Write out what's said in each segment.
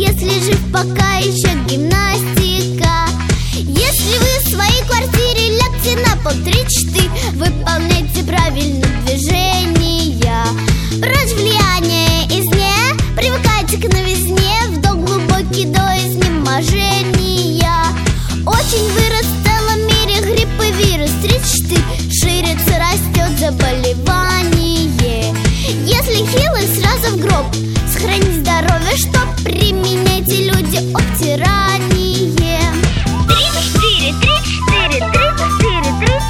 если жив пока еще гимнастика. Если вы в своей квартире, лягте на пол 3-4, выполняйте правильно движения. Прочь влияние извне, привыкайте к новизне, вдох глубокий до изнеможения. Очень вырос в целом мире грипп и вирус 3-4, ширится, растет заболевание. Если хилый, сразу в гроб, сохранить здоровье, чтоб применяйте, люди, обтирание. 3-4, 3-4, 3-4,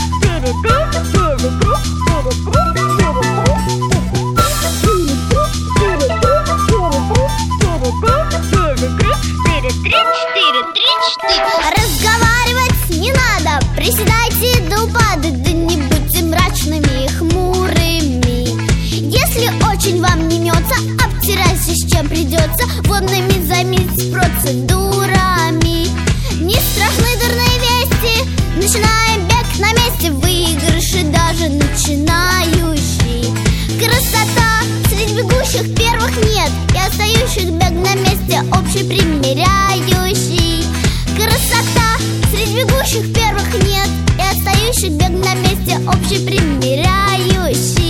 3-4. Разговаривать не надо, приседайте до упада, да не будьте мрачными и хмурыми. Если очень вам не имется, обтирайся, с чем придется, водными займитесь процедурами. Не страшны дурные вести, начинаем бег на месте, выигрыши даже начинающий. Красота среди бегущих первых нет, и остающих бег на месте общий примеряющий. Красота среди бегущих первых нет, и остающих бег на месте общий примеряющий.